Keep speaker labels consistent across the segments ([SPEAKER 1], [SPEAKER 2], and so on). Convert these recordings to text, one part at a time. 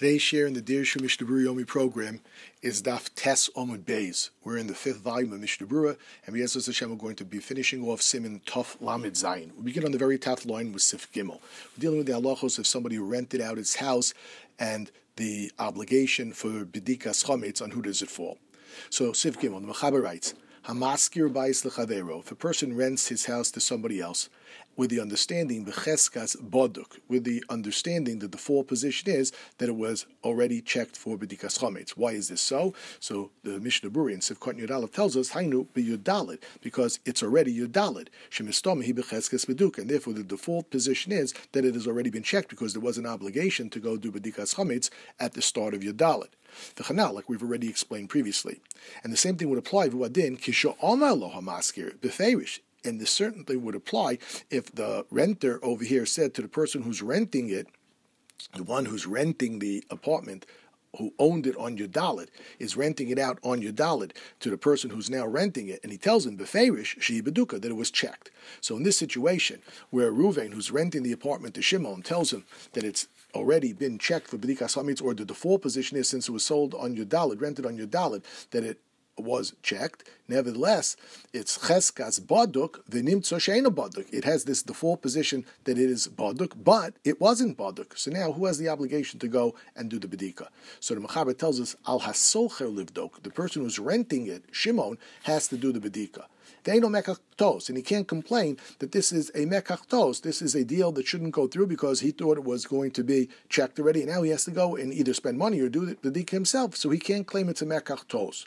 [SPEAKER 1] Today's share in the Dirshu Mishnah Berurah Yomi program is Daf Tes Omud Beis. We're in the 5th volume of Mishnah Berurah, and B'ezras Hashem we're going to be finishing off Siman Tov Lamed Zayin. We begin on the very top line with Sif Gimel. We're dealing with the halachos of somebody who rented out his house and the obligation for B'dikas Chometz, on who does it fall. So Sif Gimel, the Mechaber writes, Hamaskir Bais L'Chavero. If a person rents his house to somebody else, with the understanding, B'cheskas Boduk, with the understanding, the default position is that it was already checked for B'dikas Chometz. Why is this so? So the Mishnah Berurah in Sivkot Yud Aleph tells us, Hainu b'Yudalid, because it's already Yudalid. Shemistomehi B'cheskas Beduk, and therefore the default position is that it has already been checked because there was an obligation to go do B'dikas Chometz at the start of Yudalid. The Chanal, like we've already explained previously. And the same thing would apply, V'wadin, Kisho Omar Lo Hamaskir, B'feirish. And this certainly would apply if the renter over here said to the person who's renting it, the one who's renting the apartment, who owned it on Yudalit, is renting it out on Yudalit to the person who's now renting it, and he tells him, Beferish, Shi Beduka, that it was checked. So in this situation, where Reuven, who's renting the apartment to Shimon, tells him that it's already been checked for B'dikas Chometz, or the default position is, since it was sold on Yudalit, rented on Yudalit, that it was checked. Nevertheless, it's cheskas baduk v'nimtzo she'eino baduk. It has this default position that it is baduk, but it wasn't baduk. So now, who has the obligation to go and do the bedika? So the Mechaber tells us, al hasolcher livdok. The person who's renting it, Shimon, has to do the bedika. They know mekach tos, and he can't complain that this is a mekach tos. This is a deal that shouldn't go through because he thought it was going to be checked already, and now he has to go and either spend money or do the bedika himself. So he can't claim it's a mekach tos.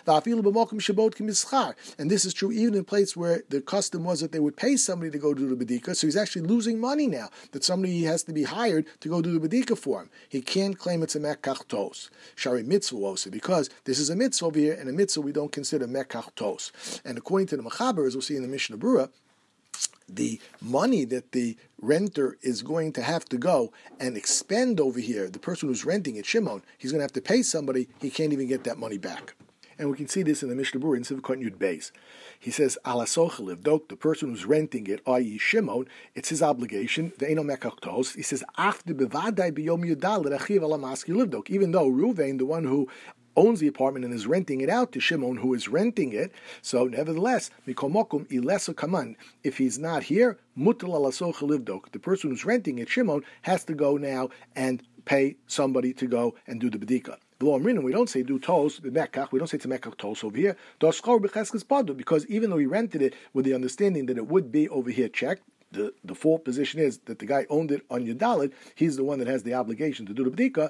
[SPEAKER 1] And this is true even in a place where the custom was that they would pay somebody to go do the bedika. So he's actually losing money now that somebody has to be hired to go do the bedika for him. He can't claim it's a mekach tos. Shari mitzvah also, because this is a mitzvah over here, and a mitzvah we don't consider mekach tos. And according to the Mechaber, as we'll see in the Mishnah Berurah, the money that the renter is going to have to go and expend over here, the person who's renting it, Shimon, he's going to have to pay somebody, he can't even get that money back. And we can see this in the Mishnah Berurah in Sivkot Yud Beis. He says, Alasochel livdok, the person who's renting it, i.e. Shimon, it's his obligation, ve'eno mekach tos. He says, After bevadai b'yom yudalid achiv alamaski livdok. Even though Reuven, the one who owns the apartment and is renting it out to Shimon, who is renting it, so nevertheless, mikomokum ileso kaman, if he's not here, mutal alasochel livdok, the person who's renting it, Shimon, has to go now and pay somebody to go and do the bedika. We don't say do tos, we don't say to mekach tos over here, because even though he rented it with the understanding that it would be over here checked, the default position is that the guy owned it on Yudalid, he's the one that has the obligation to do the b'dika,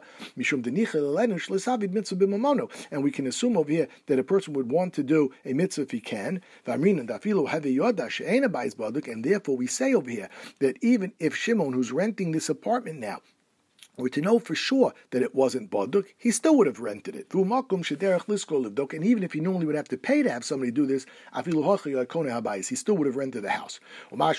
[SPEAKER 1] and we can assume over here that a person would want to do a mitzvah if he can, and therefore we say over here that even if Shimon, who's renting this apartment now, were to know for sure that it wasn't baduk, he still would have rented it. And even if he normally would have to pay to have somebody do this, he still would have rented the house. And now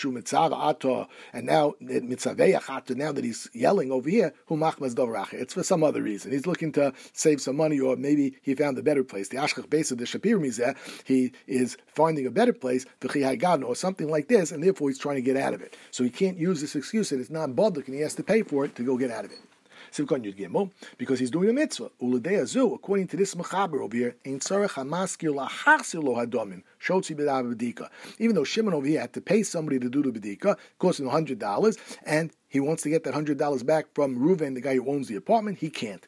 [SPEAKER 1] that he's yelling over here, it's for some other reason. He's looking to save some money, or maybe he found a better place. The Ashkach base of the Shapir Mizeh, he is finding a better place, or something like this, and therefore he's trying to get out of it. So he can't use this excuse that it's not baduk and he has to pay for it to go get out of it. Because he's doing a mitzvah. According to this Mechaber over here, even though Shimon over here had to pay somebody to do the bedika, costing $100, and he wants to get that $100 back from Reuven, the guy who owns the apartment, he can't.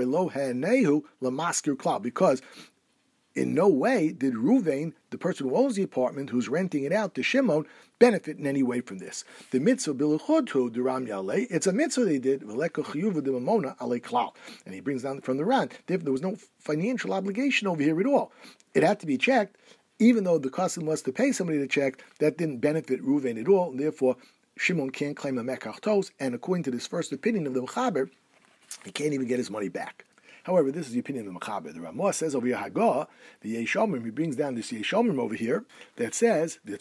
[SPEAKER 1] Because in no way did Reuven, the person who owns the apartment, who's renting it out to Shimon, benefit in any way from this. The mitzvah biluchodhu duram yalei, it's a mitzvah they did, and he brings down from the Ran, there was no financial obligation over here at all. It had to be checked, even though the custom was to pay somebody to check, that didn't benefit Reuven at all, and therefore Shimon can't claim a mekach tos, and according to this first opinion of the Mechaber, he can't even get his money back. However, this is the opinion of the Mechaber. The Ramah says over here, Hagah, the Yeshomim, he brings down this Yeshomim over here, that says that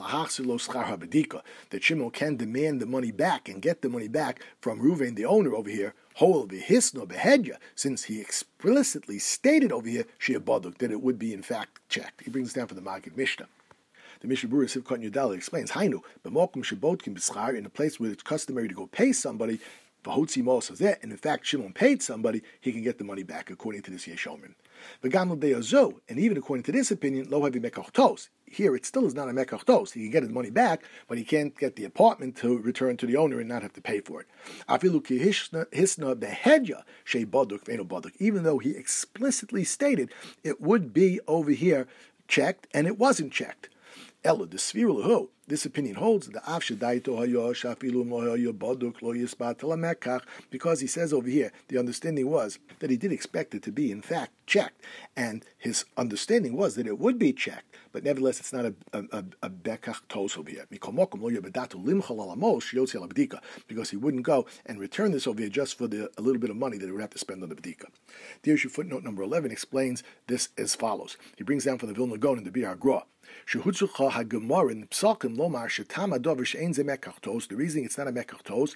[SPEAKER 1] Shimon can demand the money back and get the money back from Reuven, the owner over here, since he explicitly stated over here, that it would be in fact checked. He brings down for the Maggid Mishnah. The Mishnah Berurah Sivkot Yudalid explains, Hainu, in a place where it's customary to go pay somebody, V'hotzi mo sazeh, and in fact Shimon paid somebody, he can get the money back according to this Yesh Omrim. V'gam l'de'azo, and even according to this opinion, lo havi mekach tos. Here it still is not a mekach tos. He can get his money back, but he can't get the apartment to return to the owner and not have to pay for it. Afilu ki hisna behedya shei baduk ve'eno baduk. Even though he explicitly stated it would be over here checked, and it wasn't checked. Ella the sviru. This opinion holds the because he says over here the understanding was that he did expect it to be in fact checked, and his understanding was that it would be checked, but nevertheless it's not a bekach tos over here because he wouldn't go and return this over here just for a little bit of money that he would have to spend on the b'dika. The issue footnote number 11 explains this as follows. He brings down from the Vilna Gaon in the Bir HaGra. The reason it's not a mekach tos,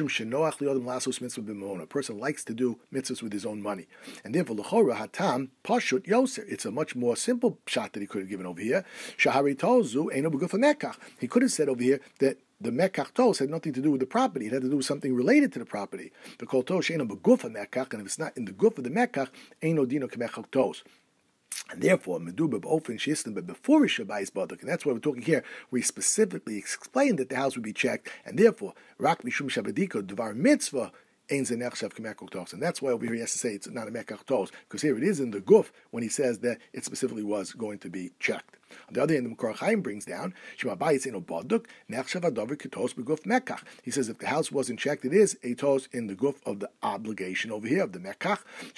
[SPEAKER 1] a person likes to do mitzvahs with his own money, and therefore l'chora hatam pashut yoser. It's a much more simple shot that he could have given over here. Shahari tozu eino b'gufa mekach. He could have said over here that the mekach tos had nothing to do with the property; it had to do with something related to the property. The kol tos eino b'gufa mekach, and if it's not in the guf of the mekach, eino dino k'mekach tos. And therefore, meduba b'ofen shistim before Shabbayis baduk, and that's why we're talking here. We specifically explained that the house would be checked, and therefore, rak mishum shabadiko devar mitzvah. And that's why over here he has to say it's not a mekach tos, because here it is in the guf when he says that it specifically was going to be checked. On the other hand, the Makor Chaim brings down, he says if the house wasn't checked, it is a tos in the guf of the obligation over here, of the mekach,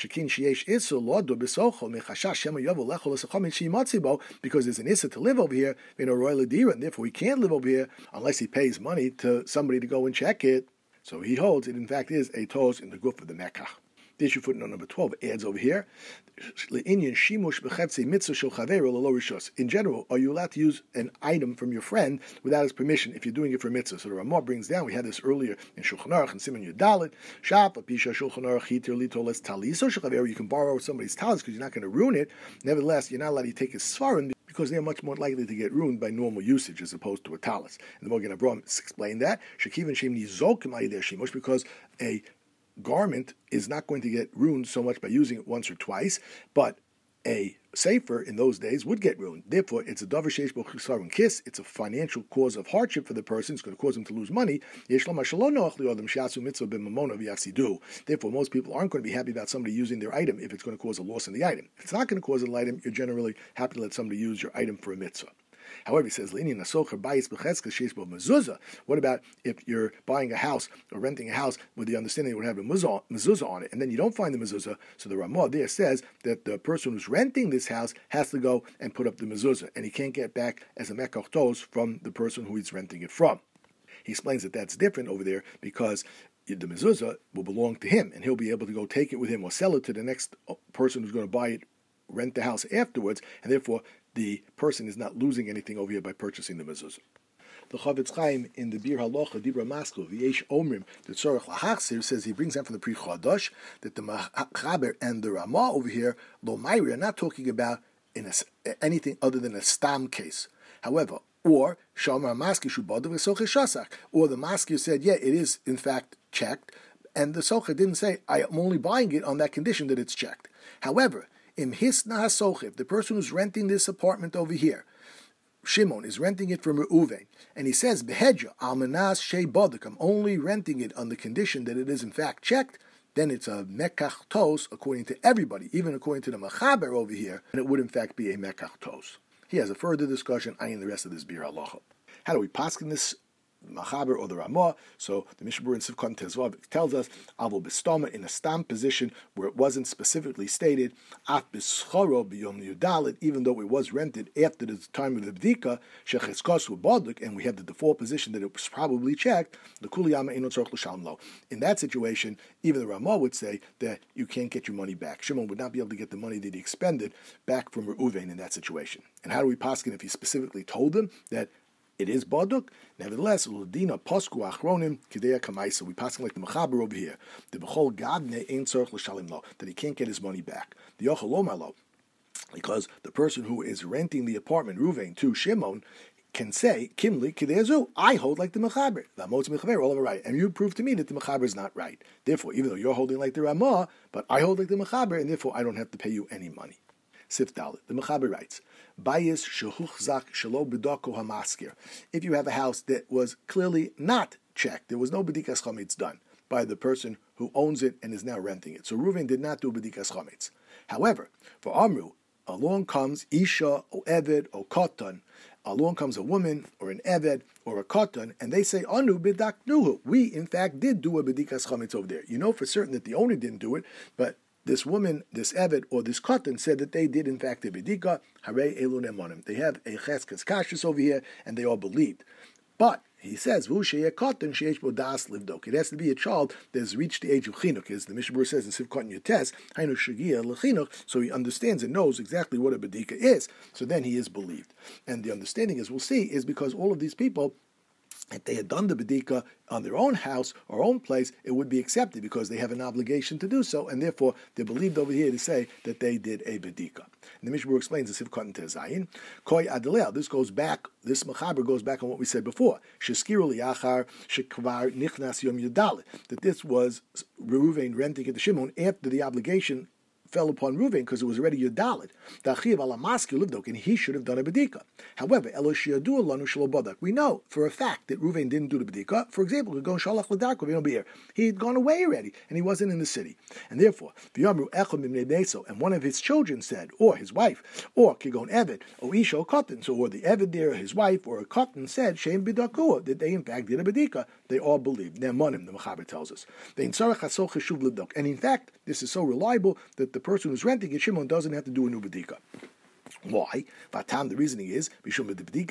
[SPEAKER 1] because there's an issa to live over here, and therefore he can't live over here unless he pays money to somebody to go and check it. So he holds it, in fact, is a tos in the guf of the mekach. The issue footnote number 12 adds over here, in general, are you allowed to use an item from your friend without his permission if you're doing it for mitzvah? So the Ramah brings down, we had this earlier in Shulchan Aruch and Siman Yudalit, you can borrow somebody's talis because you're not going to ruin it. Nevertheless, you're not allowed to take his svarim because they're much more likely to get ruined by normal usage as opposed to a talis. And the Magen Avraham explained that, because a garment is not going to get ruined so much by using it once or twice, but a sefer in those days would get ruined. Therefore, it's a davar sheish bo chisarun kiss. It's a financial cause of hardship for the person. It's going to cause them to lose money. Therefore, most people aren't going to be happy about somebody using their item if it's going to cause a loss in the item. If it's not going to cause an item, you're generally happy to let somebody use your item for a mitzvah. However, he says, what about if you're buying a house or renting a house with the understanding it would have a mezuzah on it, and then you don't find the mezuzah? So the Ramah there says that the person who's renting this house has to go and put up the mezuzah, and he can't get back as a mekach tos from the person who he's renting it from. He explains that that's different over there because the mezuzah will belong to him, and he'll be able to go take it with him or sell it to the next person who's going to buy it, rent the house afterwards, and therefore the person is not losing anything over here by purchasing the mezuzah. The Chavetz Chaim in the Bir Halacha Dibra Maskil V'yesh Omrim the Tzorach Lahachsir says, he brings down from the Pri Chadash that the Machaber and the Ramah over here Lo Mayri are not talking about anything other than a stam case. However, or Shamar Maski Shubadu V'Soche Shasak, or the Maski said, yeah, it is in fact checked, and the Soche didn't say, I am only buying it on that condition that it's checked. However, Im Hisna HaSochev, the person who's renting this apartment over here, Shimon is renting it from Reuven, and he says, Behedja, Almanas Shei Boduk, I'm only renting it on the condition that it is in fact checked, then it's a Mekach Tos according to everybody, even according to the Machaber over here, and it would in fact be a Mekach Tos. He has a further discussion in the rest of this Bir Halacha. How do we paskin this Machaber or the Ramah? So the Mishnah Berurah in Sivkot Tezvav tells us Avol Bistama in a stam position where it wasn't specifically stated Af Bischoro B'Yom Yudalit, even though it was rented after the time of the Bdika Shecheskos Baduk, and we have the default position that it was probably checked. The Kuliyama Einot Tzorich L'Shalom Lo. In that situation, even the Ramah would say that you can't get your money back. Shimon would not be able to get the money that he expended back from Reuven in that situation. And how do we paskin if he specifically told him that it is baduk? Nevertheless, Ladina Posku Achronim Kideya Kamaisa. We passing like the Machaber over here. The Bechol Gadne Ein Tzorich L'Shalim Lo, that he can't get his money back. The Yochel Lo Malo, because the person who is renting the apartment, Reuven, to Shimon, can say, Kimli Kidezu, I hold like the Mechaber. The Motz Mechaber all over right. And you prove to me that the Mechaber is not right. Therefore, even though you're holding like the Ramah, but I hold like the Mechaber, and therefore I don't have to pay you any money. Sif Dalet. The Mechaber writes, Bayis shehuchzak shelo b'doko hamaskir. If you have a house that was clearly not checked, there was no bedikas chametz done by the person who owns it and is now renting it. So Reuven did not do bedikas chametz. However, for Amru, along comes Isha or Eved or Kotan. Along comes a woman or an Eved or a Kotan, and they say, Anu bidaknuhu. We, in fact, did do a bedikas chametz over there. You know for certain that the owner didn't do it, but this woman, this Evet, or this Kotan said that they did in fact a bedika. Harei elun emonim. They have a cheskes kashus over here, and they all believed. But he says, it has to be a child that has reached the age of chinuch, as the Mishnah says in Sivkot Yotes, hainu shagia lechinuch, so he understands and knows exactly what a bedika is. So then he is believed. And the understanding, as we'll see, is because all of these people, if they had done the bedika on their own house or own place, it would be accepted because they have an obligation to do so, and therefore they're believed over here to say that they did a bedika. And the Mishnah explains the Sivkot Tezayin, Koi Adelel. This Mechaber goes back on what we said before. Sheskiru liyachar shekvar nichnas yom yudalet. That this was Reuven renting it to Shimon after the obligation fell upon Reuven because it was already Yudalit. Dachiv ala maski livdok, and he should have done a bedika. However, Eloshiyadu lanu shelo badak. We know for a fact that Reuven didn't do the bedika. For example, go shalach l'darko v'ino be'er. He had gone away already, and he wasn't in the city. And therefore, v'yamru echad mimnei beso, and one of his children said, or his wife, or kigon Eved, or isha or kotten, so or the Eved there, his wife, or a kotten said, shein b'dakua, that they in fact did a bedika. They all believed. Ne'monim, the Mechaber tells us. And in fact, this is so reliable that the person who's renting it, Shimon, doesn't have to do a new bedika. Why? Vatam, the reasoning is because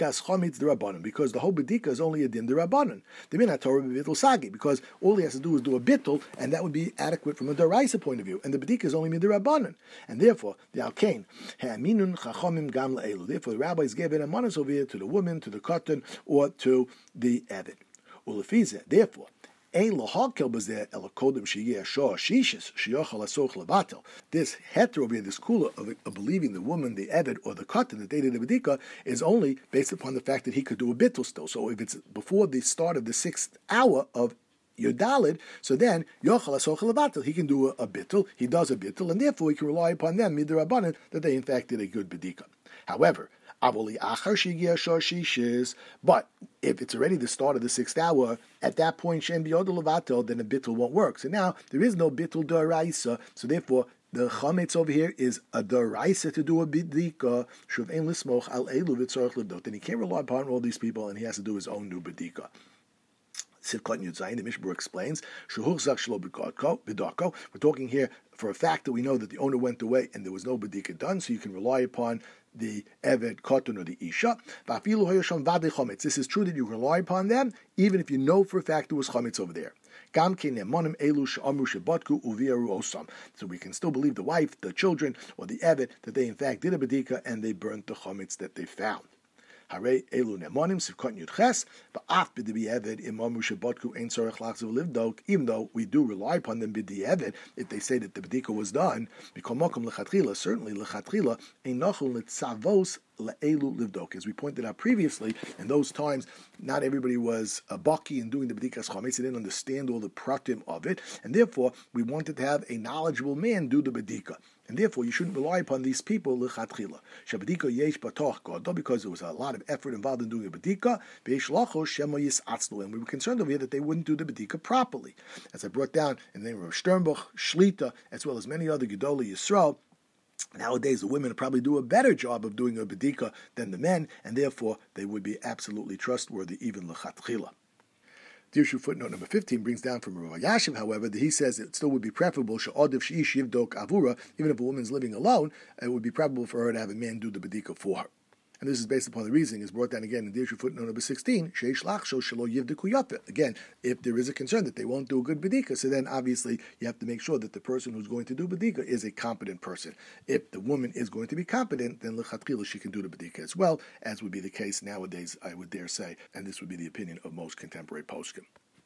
[SPEAKER 1] the whole bedika is only a din derabanan. The min haTorah b'bittul sagi, because all he has to do is do a bittul, and that would be adequate from a deraisa point of view. And the bedika is only midirabanan, and therefore the alkain ha'aminun chachamim gam la'elu. Therefore, the rabbis gave an amanas over here to the woman, to the kotten, or to the eved. Therefore, this heter over here, this kula of believing the woman, the Eved, or the Kotten that they did the bedika is only based upon the fact that he could do a bittul still. So if it's before the start of the 6th hour of Yodalid, so then Yochal Asochel Levatel, he can do a bittul, he does a bittul, and therefore he can rely upon them, midrabanan, that they in fact did a good bedika. However, but if it's already the start of the 6th hour, at that point, then a bittul won't work. So now there is no bittul d'oraisa. So therefore, the chametz over here is a d'oraisa to do a bedika. Then he can't rely upon all these people, and he has to do his own new bedika. Sivkot Yudzayin, the Mishnah explains, we're talking here for a fact that we know that the owner went away and there was no bedika done, so you can rely upon the Eved, Koton, or the Isha. This is true that you rely upon them, even if you know for a fact there was chametz over there. So we can still believe the wife, the children, or the Eved, that they in fact did a bedika and they burnt the chametz that they found. Even though we do rely upon them b'di'evet, if they say that the bedika was done, certainly lechatchila einachol letzavos le'elu livdok. As we pointed out previously, in those times, not everybody was a baki in doing the bedikas chametz. They didn't understand all the pratim of it, and therefore we wanted to have a knowledgeable man do the bedika. And therefore, you shouldn't rely upon these people lechatchila. Shabedika yesh batoch godo, because there was a lot of effort involved in doing a bedika. Veish lacho shemo yisatzlu, and we were concerned over here that they wouldn't do the bedika properly. As I brought down in the name of Sternbuch, Shlita, as well as many other Gedolei Yisrael, nowadays the women probably do a better job of doing a bedika than the men, and therefore they would be absolutely trustworthy even lechatchila. Dirshu footnote number 15 brings down from Rav Yashiv, however, that he says it still would be preferable, she'odiv she'ish yivdok avura, even if a woman's living alone, it would be preferable for her to have a man do the bedika for her. And this is based upon the reasoning, is brought down again in Dirshu footnote number 16, she'ish lachsho shelo yivdeku yafe. Again, if there is a concern that they won't do a good bedika, so then obviously you have to make sure that the person who's going to do bedika is a competent person. If the woman is going to be competent, then lechatchila she can do the bedika as well, as would be the case nowadays, I would dare say, and this would be the opinion of most contemporary poskim.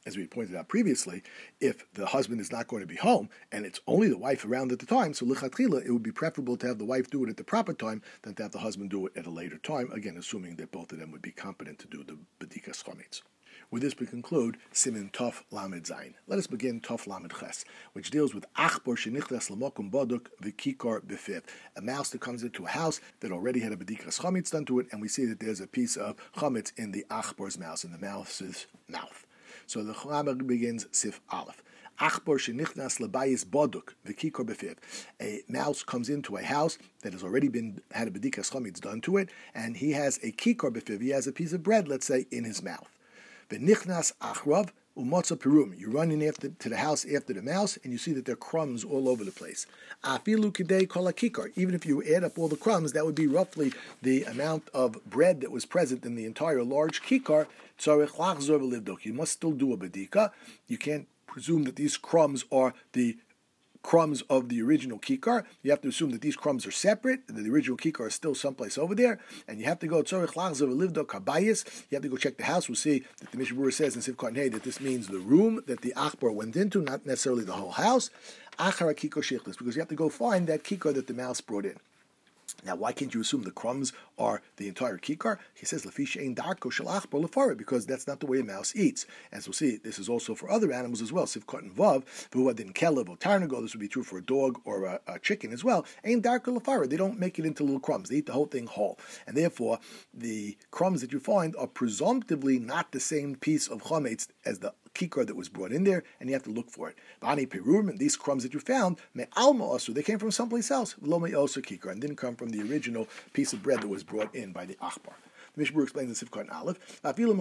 [SPEAKER 1] As we pointed out previously, if the husband is not going to be home and it's only the wife around at the time, so lichatchila, it would be preferable to have the wife do it at the proper time than to have the husband do it at a later time, again, assuming that both of them would be competent to do the bedikas chometz. With this, we conclude Simin Tov Lamed Zayin. Let us begin Tov Lamed Ches, which deals with Achbor shenichlas lamokum boduk v'kikar b'fiv, a mouse that comes into a house that already had a bedikas chometz done to it, and we see that there's a piece of chometz in the Achbor's mouse, in the mouse's mouth. So the Chalamer begins Sif Aleph. Achbor shenichnas labayis boduk v'kikar b'fiv. A mouse comes into a house that has already had a bedikas chometz done to it, and he has a kikar b'fiv. He has a piece of bread, let's say, in his mouth. V'nichnas achrav umotza pirum. You run in to the house after the mouse, and you see that there are crumbs all over the place. Afilu kidei kol hakikar. Even if you add up all the crumbs, that would be roughly the amount of bread that was present in the entire large kikar. Tzarich lachzor v'livdok. You must still do a bedika. You can't presume that these crumbs are the crumbs of the original kikar. You have to assume that these crumbs are separate, that the original kikar is still someplace over there, and you have to go tzorich lachzor v'livdok habayis. You have to go check the house. We'll see that the Mishnah Berurah says in Sivkot Hey that this means the room that the achbar went into, not necessarily the whole house. Achar kikar shichlis, because you have to go find that kikar that the mouse brought in. Now, why can't you assume the crumbs are the entire kikar? He says, because that's not the way a mouse eats. As we'll see, this is also for other animals as well. Sivkot and Vav, Vuadin Kelev or Tarnagol, this would be true for a dog or a chicken as well. Ain darko lefara. They don't make it into little crumbs. They eat the whole thing whole. And therefore, the crumbs that you find are presumptively not the same piece of chometz as the kikar that was brought in there, and you have to look for it. Bani perurim, and these crumbs that you found, me alma also, they came from someplace else. Lo me also kikar, and didn't come from the original piece of bread that was brought in by the achbar. The Mishnah Berurah explains in Sivkot and Aleph,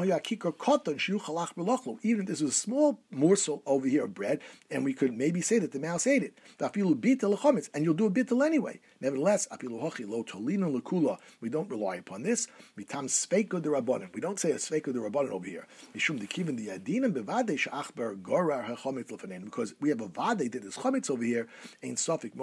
[SPEAKER 1] even if this is a small morsel over here of bread, and we could maybe say that the mouse ate it, and you'll do a bitel anyway. Nevertheless, we don't rely upon this. We don't say a sveiko de rabbanon over here. Because we have a vade that is chometz over here, and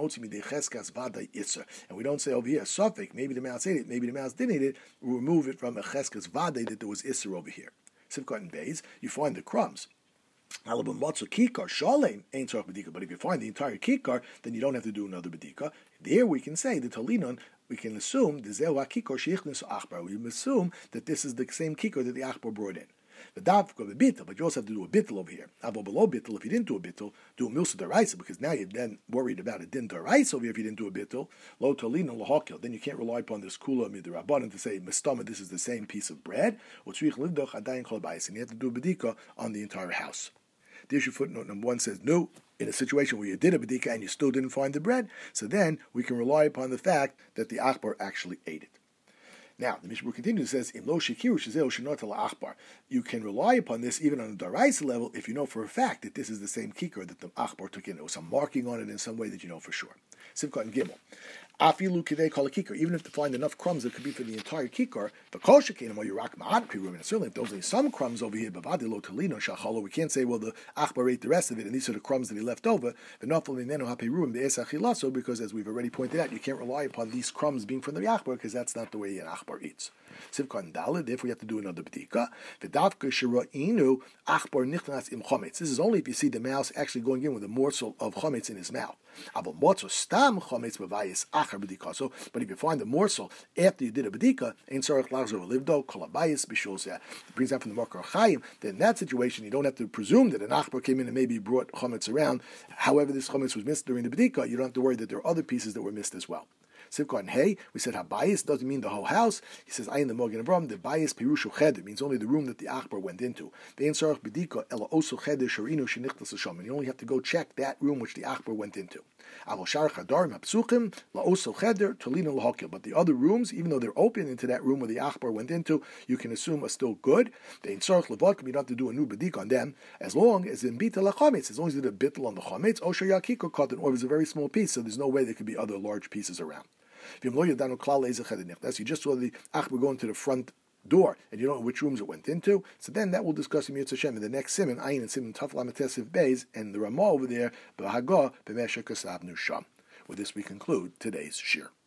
[SPEAKER 1] we don't say over here, sofik, maybe the mouse ate it, maybe the mouse didn't eat it, we remove it from a cheskas vade that there was isser over here. Sivkot and Beis, you find the crumbs. But if you find the entire kikar, then you don't have to do another bedika. There we can say the talinon, we can assume we assume that this is the same kikar that the achbar brought in. But you also have to do a bittel over here. If you didn't do a bittel, do a milsa deraisa, because now you're then worried about a din deraisa over here if you didn't do a bittel. Lo tolino lahakil. Then you can't rely upon this kula midrabanan to say mistama, this is the same piece of bread. And you have to do a bedika on the entire house. The issue footnote number 1 says, no, in a situation where you did a bedika and you still didn't find the bread, so then we can rely upon the fact that the achbar actually ate it. Now, the Mishnah Berurah continues, says, Im lo shikiru shezeu shenot ala achbar. You can rely upon this even on a daraisa level if you know for a fact that this is the same kikar that the achbar took in. There was some marking on it in some way that you know for sure. Sivkot and Gimel. Afilu kidei kol kikar. Even if they find enough crumbs that could be for the entire kikar, the kol shekenim or yurak ma'at pirum. And certainly if there's only some crumbs over here, bavadi lo talino shachalo, we can't say, well, the achbar ate the rest of it, and these are the crumbs that he left over. V'nafal mimenu hapirum be'esachilaso, because as we've already pointed out, you can't rely upon these crumbs being from the achbar, because that's not the way an achbar eats. Sivkot and Daled, therefore you have to do another bedika. V'davka shira'inu achbar nichnas im chometz. This is only if you see the mouse actually going in with a morsel of chometz in his mouth. But if you find the morsel after you did a bedika, it brings out from the Makar Chaim that in that situation you don't have to presume that an achbar came in and maybe brought chometz around. However, this chometz was missed during the bedika, you don't have to worry that there are other pieces that were missed as well. Sivkot and Hey, we said habayis doesn't mean the whole house. He says ayin the Mogen Avram, the bayis pirushu cheder means only the room that the achbar went into. Ve'en sarach bedika ela osu cheder sharinu shenichtas l'sham, and you only have to go check that room which the achbar went into. Avol shar chadarim hapsuchim la osu cheder tolino lahakil. But the other rooms, even though they're open into that room where the achbar went into, you can assume are still good. Ve'en sarach levodkim, you don't have to do a new bedika on them, as long as in bita lachametz, as long as you did a bittel on the chametz, osher yakiko cotton, or it was a very small piece, so there's no way there could be other large pieces around. You just saw the achbar going to the front door, and you don't know which rooms it went into. So then that we'll discuss in Yirtzeh Hashem in the next siman, Ayin and Siman Taf Lamed Tesiv Beis, and the Ramah over there, B'Hagah B'Meshech Kasavnu Sham. With this we conclude today's shir.